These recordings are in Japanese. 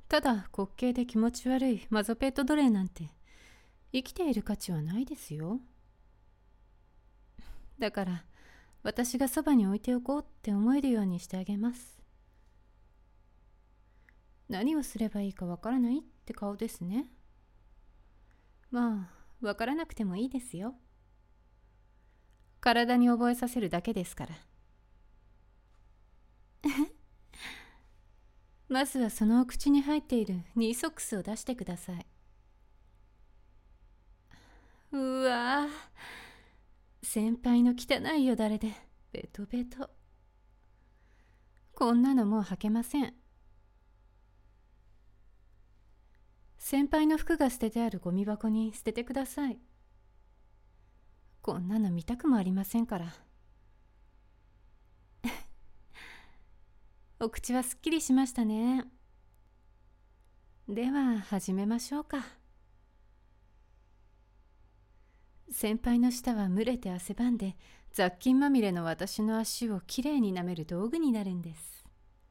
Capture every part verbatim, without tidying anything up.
ただ滑稽で気持ち悪いマゾペット奴隷なんて生きている価値はないですよ。だから私がそばに置いておこうって思えるようにしてあげます。何をすればいいかわからないって顔ですね。まあわからなくてもいいですよ。体に覚えさせるだけですから。まずはそのお口に入っているニーソックスを出してください。うわぁ、先輩の汚いよだれでベトベト。こんなのもう履けません。先輩の服が捨ててあるゴミ箱に捨ててください。こんなの見たくもありませんから。お口はすっきりしましたね。では始めましょうか。先輩の舌は蒸れて汗ばんで雑菌まみれの私の足をきれいに舐める道具になるんです。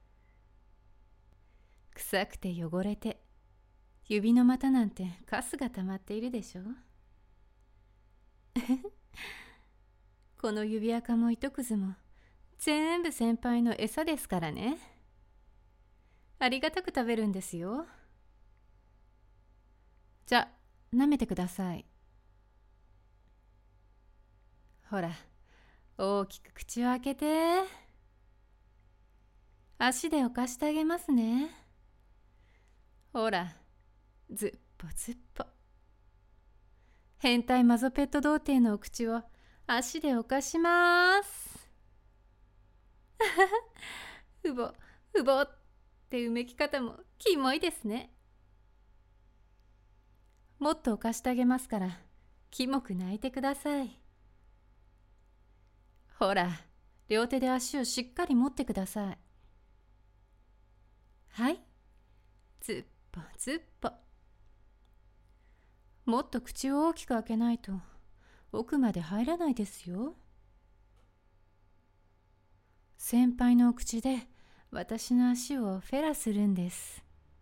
臭くて汚れて指の股なんてカスが溜まっているでしょ。この指垢も糸くずも全部先輩の餌ですからね。ありがたく食べるんですよ。じゃ、舐めてください。ほら、大きく口を開けて。足で浮かしてあげますね。ほら、ずっぽずっぽ。変態マゾペット童貞のお口を足で浮かします。うぼ、うぼってうめき方もキモいですね。もっと浮かしてあげますから、キモく泣いてください。ほら、両手で足をしっかり持ってください。はい、ずっぽずっぽ。もっと口を大きく開けないと奥まで入らないですよ。先輩のお口で私の足をフェラするんです。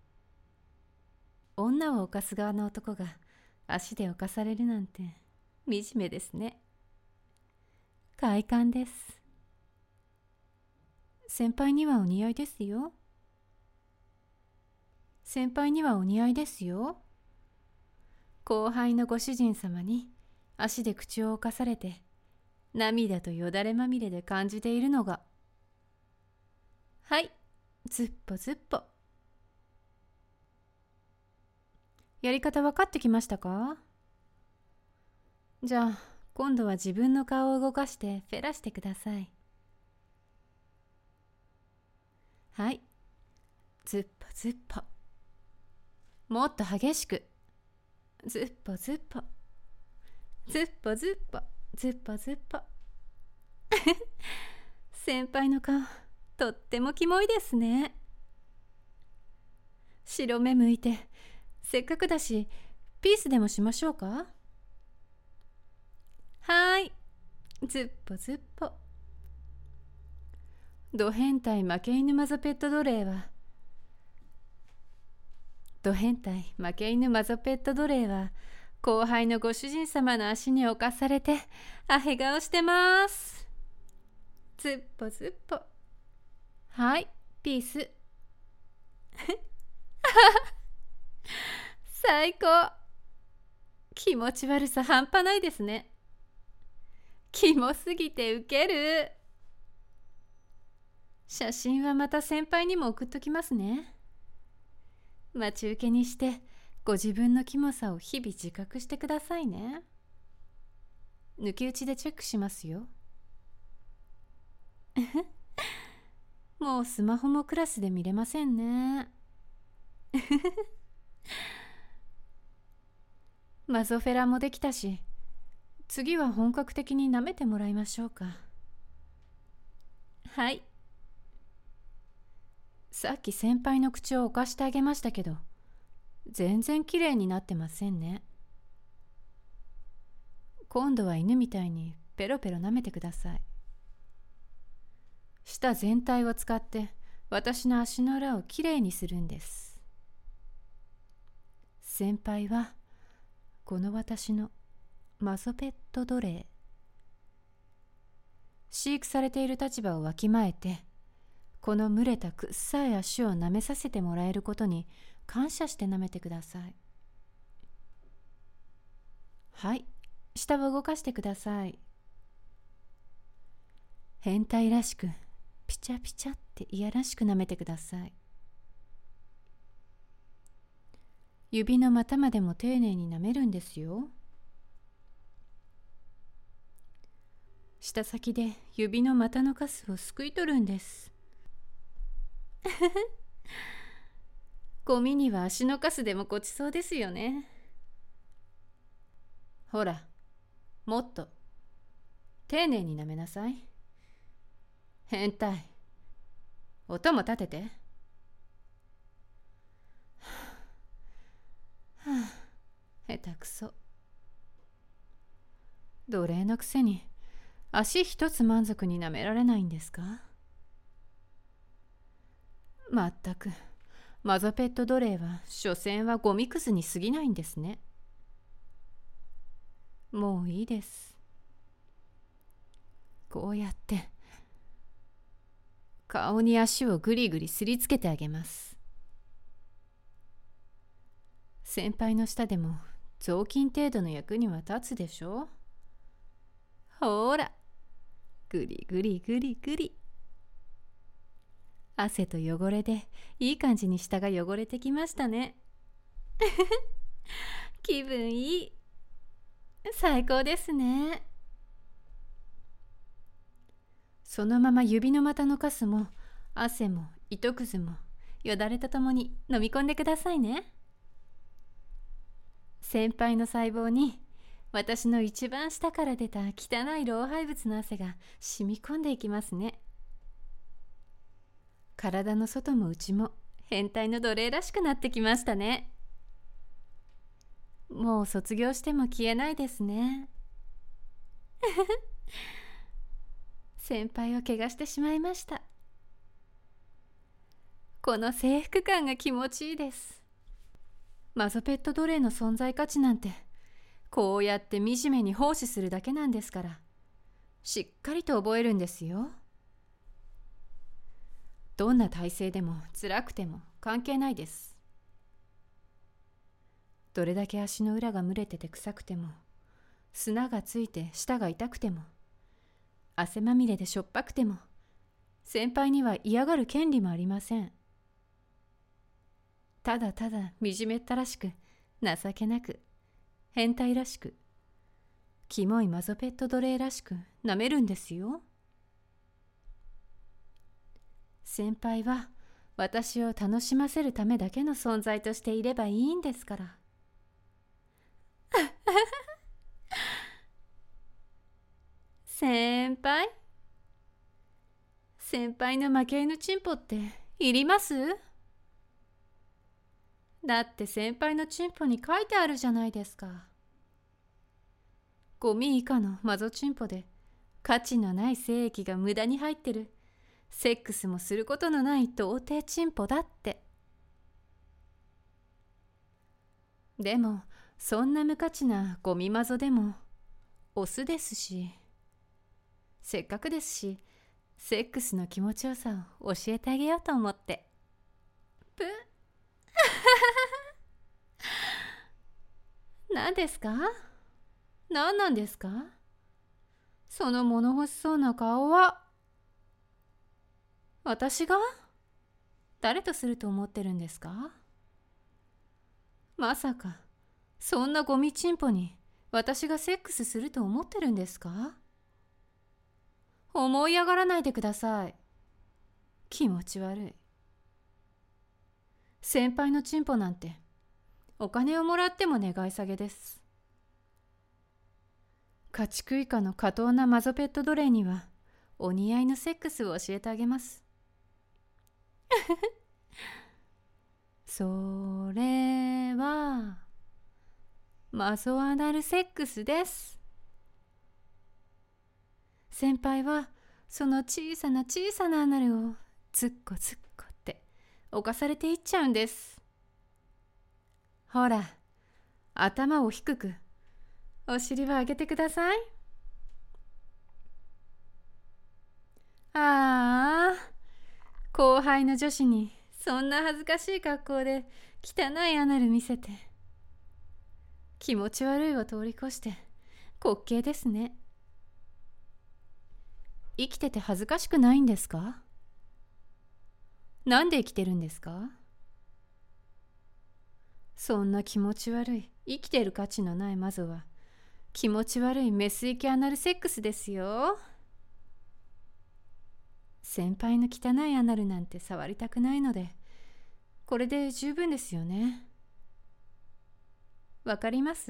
女を犯す側の男が足で犯されるなんて惨めですね。快感です。先輩にはお似合いですよ。先輩にはお似合いですよ。後輩のご主人様に足で口を侵されて涙とよだれまみれで感じているのが。はい、ずっぽずっぽ。やり方分かってきましたか？じゃあ今度は自分の顔を動かしてフェラしてください。はい、ずっぽずっぽ。もっと激しく。ずっぽずっぽ。ずっぽずっぽ。ずっぽずっぽ。先輩の顔、とってもキモいですね。白目向いて、せっかくだし、ピースでもしましょうか？はーい、ずっぽずっぽ。ド変態負け犬マゾペット奴隷は、ド変態負け犬マゾペット奴隷は、後輩のご主人様の足に侵されて、アヘ顔してます。ずっぽずっぽ。はい、ピース。最高。気持ち悪さ半端ないですね。キモすぎてウケる。写真はまた先輩にも送っときますね。待ち受けにしてご自分のキモさを日々自覚してくださいね。抜き打ちでチェックしますよ。もうスマホもクラスで見れませんね。マゾフェラもできたし、次は本格的に舐めてもらいましょうか。はい。さっき先輩の口を侵してあげましたけど、全然きれいになってませんね。今度は犬みたいにペロペロ舐めてください。舌全体を使って私の足の裏をきれいにするんです。 先輩はこの私のマゾペット奴隷。飼育されている立場をわきまえて、この蒸れたくっさい足を舐めさせてもらえることに感謝して舐めてください。はい、下を動かしてください。変態らしくピチャピチャっていやらしく舐めてください。指の股までも丁寧に舐めるんですよ。舌先で指の股のカスをすくい取るんです。ゴミには足のカスでもごちそうですよね。ほら、もっと丁寧に舐めなさい。変態。音も立てて。はあ、下手くそ。奴隷のくせに足一つ満足に舐められないんですか？まったく、マゾペット奴隷は所詮はゴミくずに過ぎないんですね。もういいです。こうやって顔に足をぐりぐりすりつけてあげます。先輩の下でも雑巾程度の役には立つでしょ。ほら、ぐりぐりぐりぐり。汗と汚れでいい感じに下が汚れてきましたね。気分いい。最高ですね。そのまま指の股のカスも汗も糸くずもよだれとともに飲み込んでくださいね。先輩の細胞に私の一番下から出た汚い老廃物の汗が染み込んでいきますね。体の外も内も変態の奴隷らしくなってきましたね。もう卒業しても消えないですね。先輩を怪我してしまいました。この征服感が気持ちいいです。マゾペット奴隷の存在価値なんてこうやって惨めに奉仕するだけなんですから、しっかりと覚えるんですよ。どんな体勢でも辛くても関係ないです。どれだけ足の裏が蒸れてて臭くても、砂がついて舌が痛くても、汗まみれでしょっぱくても、先輩には嫌がる権利もありません。ただただ惨めったらしく、情けなく、変態らしく、キモいマゾペット奴隷らしく舐めるんですよ。先輩は私を楽しませるためだけの存在としていればいいんですから。先輩先輩の負け犬チンポっていります？だって先輩のチンポに書いてあるじゃないですか。ゴミ以下のマゾチンポで価値のない精液が無駄に入ってる、セックスもすることのない童貞チンポだって。でもそんな無価値なゴミマゾでもオスですし、せっかくですし、セックスの気持ちよさを教えてあげようと思って。ぷ何ですか？何なんですか？その物欲しそうな顔は。私が？誰とすると思ってるんですか？まさかそんなゴミチンポに私がセックスすると思ってるんですか？思い上がらないでください。気持ち悪い。先輩のチンポなんてお金をもらっても願い下げです。家畜以下の下等なマゾペット奴隷にはお似合いのセックスを教えてあげます。それはマゾアナルセックスです。先輩はその小さな小さなアナルをずっこずっこって侵されていっちゃうんです。ほら頭を低く、お尻を上げてください。ああ、後輩の女子にそんな恥ずかしい格好で汚いアナル見せて。気持ち悪いを通り越して滑稽ですね。生きてて恥ずかしくないんですか？なんで生きてるんですか？そんな気持ち悪い、生きてる価値のないマゾは気持ち悪いメス行きアナルセックスですよ。先輩の汚いアナルなんて触りたくないので、これで十分ですよね。わかります？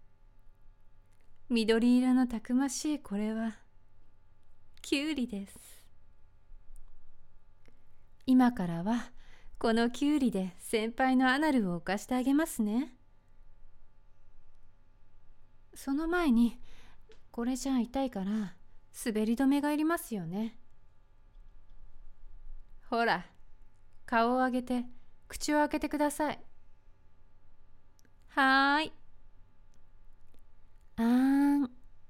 緑色のたくましいこれはキュウリです。今からはこのキュウリで先輩のアナルを犯してあげますね。その前に、これじゃ痛いから滑り止めがいりますよね。ほら、顔を上げて口を開けてください。はーい。あーん。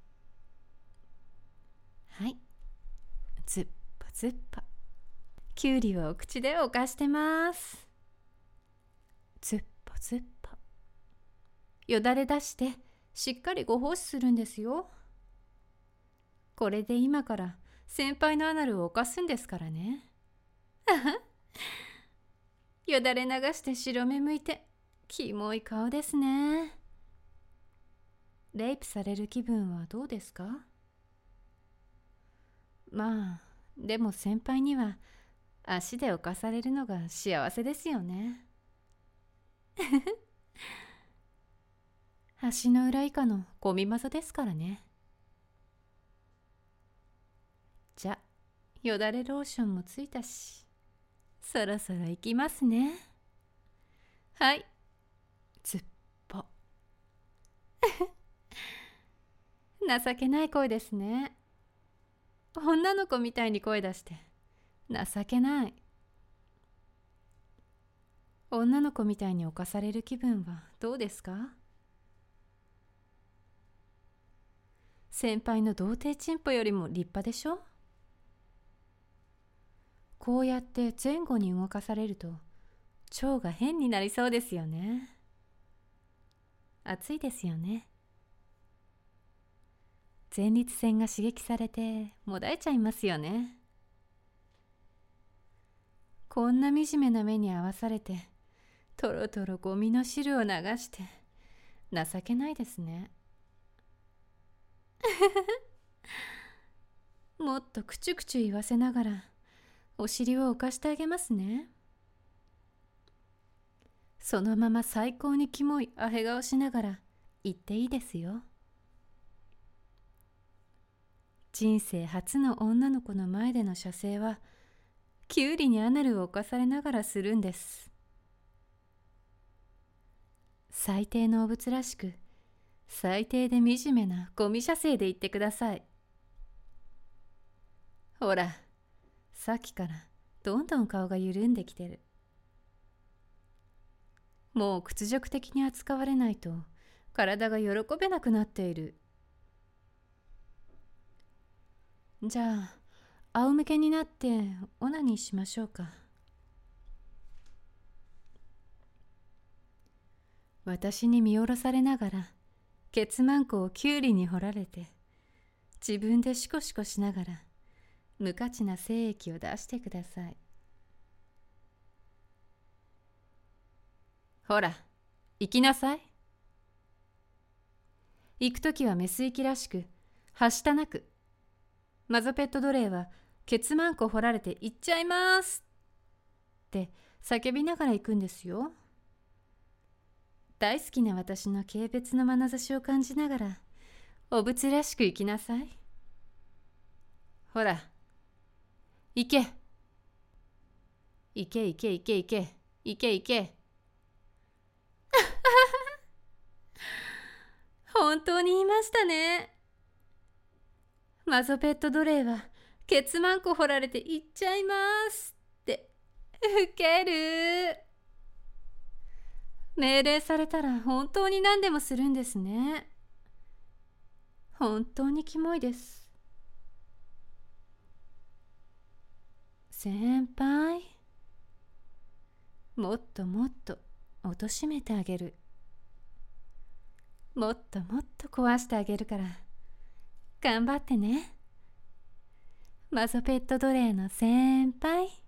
はい。ずっぱずっぱ。きゅうりをお口でおかしてます。ずっぱずっぱ。よだれ出してしっかりご奉仕するんですよ。これで今から先輩のアナルを犯すんですからね。よだれ流して白目向いてキモい顔ですね。レイプされる気分はどうですか？まあでも先輩には足で侵されるのが幸せですよね。足の裏以下のゴミ技ですからね。じゃ、よだれローションもついたし、そろそろ行きますね。はい、ずっぽ。情けない声ですね。女の子みたいに声出して情けない。女の子みたいに侵される気分はどうですか？先輩の童貞チンポよりも立派でしょ？こうやって前後に動かされると腸が変になりそうですよね。暑いですよね。前立腺が刺激されてもだえちゃいますよね。こんな惨めな目に遭わされてとろとろゴミの汁を流して情けないですね。もっとくちゅくちゅ言わせながらお尻を浮かしてあげますね。そのまま最高にキモいアヘ顔しながら言っていいですよ。人生初の女の子の前での射精はキュウリにアナルを侵されながらするんです。最低のお物らしく最低で惨めなゴミ射精で言ってください。ほら、さっきからどんどん顔が緩んできてる。もう屈辱的に扱われないと体が喜べなくなっている。じゃあ仰向けになってオナニーしましょうか。私に見下ろされながらケツマンコをキュウリに掘られて自分でシコシコしながら無価値な精液を出してください。ほら、行きなさい。行くときはメス行きらしくはしたなく。マゾペット奴隷はケツマンコ掘られて行っちゃいますって叫びながら行くんですよ。大好きな私の軽蔑の眼差しを感じながらお物らしく行きなさい。ほら、行け。行け行け行け行け行け行け。本当に言いましたね。マゾペット奴隷はケツマンコ掘られて行っちゃいますってウケる。 命令されたら本当に何でもするんですね。本当にキモいです。先輩、もっともっと貶めてあげる。もっともっと壊してあげるから頑張ってね。マゾペット奴隷の先輩。